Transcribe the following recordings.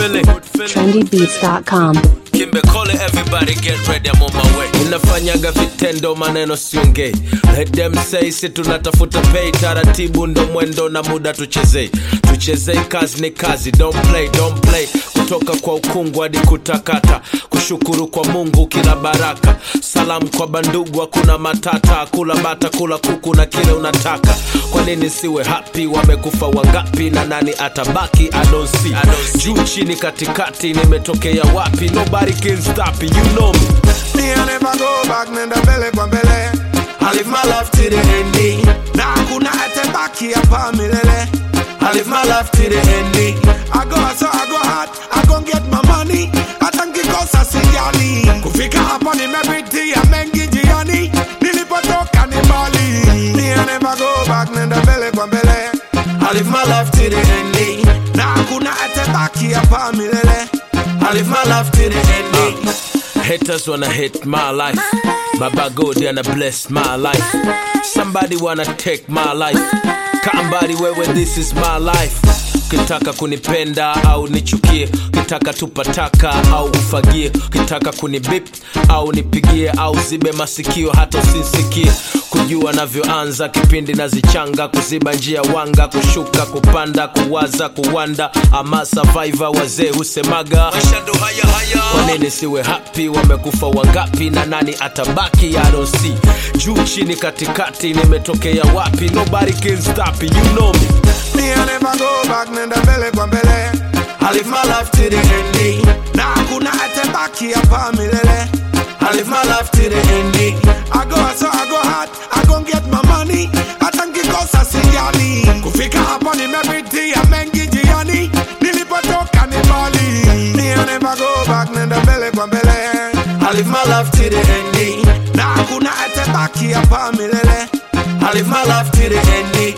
feeling. trendybeats.com. Kimbe call it, everybody get ready, I'm on my way. Unafanyaga vitendo maneno siongei. Let them say si tunatafuta pay. Taratibu ndo mwendo na muda tuchezei. Tuchezei kazi ni kazi, don't play. Kutoka kwa ukungu hadi kutakata. Kushukuru kwa Mungu kila baraka. Salamu kwa bandugu hakuna matata. Kula bata kula kuku na kile unataka. Kwa nini siwe happy, wamekufa wangapi na nani atabaki, I don't see. Juu chini katikati nimetokea wapi, nobody can stop it, you know me. Me I never go back, nenda mbele kwa mbele. I live my life to the ending. Na hakuna atebaki hapa milele. I live my life to the ending. I go hard, I go hard, I gon' get my money. Hata nikikosa sijali. Kufika hapa nimepitia mengi njiani. Nilipotoka ni mbali. Me I never go back, nenda mbele kwa mbele. I live my life to the ending. Na hakuna atebaki hapa milele. I live my life to the ending. Haters wanna hate my life. Baba God wanna bless my life. Somebody wanna take my life. Kambari wewe, this is my life. Kitaka kunipenda au nichukie, kitaka tupataka au ufagie, kitaka kunibip au nipigie au zibe masikio hata usinsikie. Kujua navyoanza kipindi nazichanga, kuziba njia wanga, kushuka kupanda, kuwaza kuwanda. Ama survivor wazee husemaga maisha ndo haya. Kwa nini siwe happy, wamekufa wangapi na nani atabaki, I don't see. Juu chini katikati nimetokea wapi, nobody can stop it, you know me. Me I never go back, nenda mbele kwa mbele. I live my life to the ending. Na hakuna atebaki hapa milele. I live my life to the ending. I go hard, I gon' get my money. Hata nikikosa sijali. Kufika hapa nimepitia mengi njiani. Nilipotoka ni mbali. Me I never go back, nenda mbele kwa mbele. I live my life to the ending. Na hakuna atebaki hapa milele. I live my life to the ending.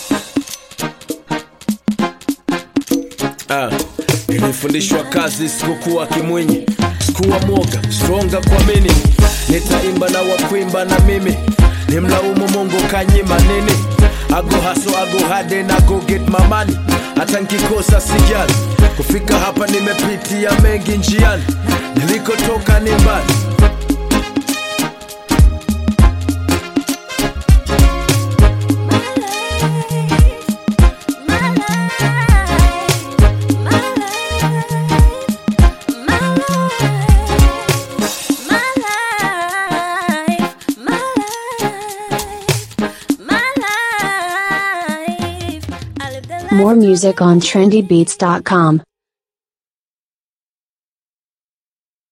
Nilifundishwa kazi, sikukuwa kimwinyi, sikuwa mwoga, stronga kwa mini. Nitaimba na wakuimba na mimi, nimlaumu Mungu kanyima nini. I go hustle, I go hard and I go get my money. Hata nikikosa sijali. Kufika hapa nimepitia mengi njiani. Nilikotoka ni mbali. More music on trendybeats.com.